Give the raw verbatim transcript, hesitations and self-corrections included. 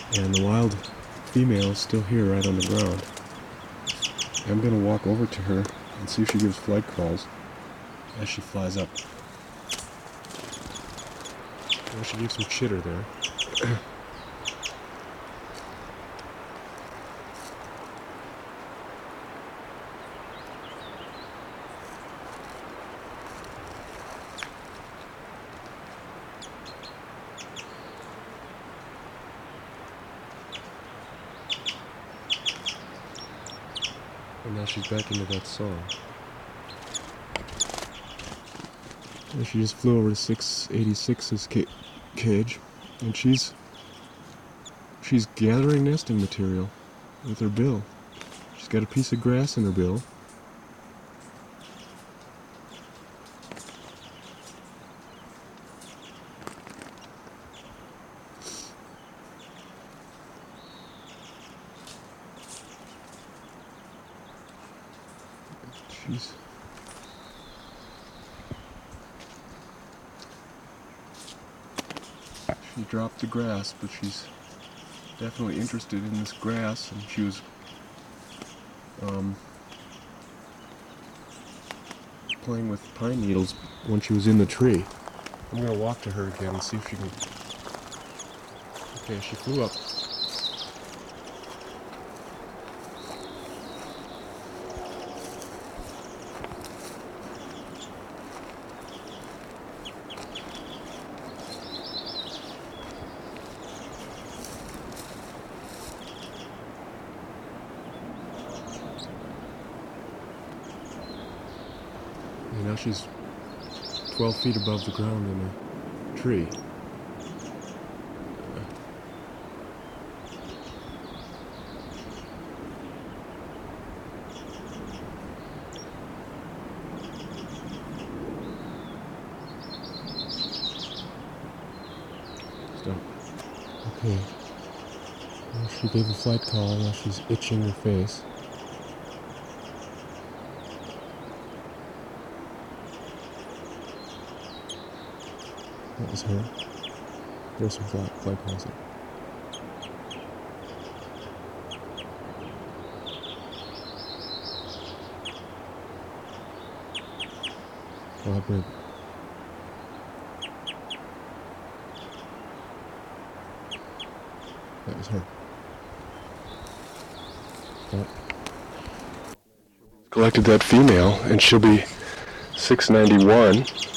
And the wild female is still here right on the ground. I'm gonna walk over to her and see if she gives flight calls as she flies up. Well, she gave some chitter there. And now she's back into that song. And she just flew over to six eighty-six's ca cage, and she's she's gathering nesting material with her bill. She's got a piece of grass in her bill. She's She dropped the grass, but she's definitely interested in this grass, and she was um, playing with pine needles when she was in the tree. I'm gonna walk to her again and see if she can. Okay, she flew up. And now she's twelve feet above the ground in a tree. Stop. Okay. Well, she gave a flight call, now she's itching her face. That was her. There's some flight, flight calls there. Robert. That was her. That. Collected that female, and she'll be six ninety-one.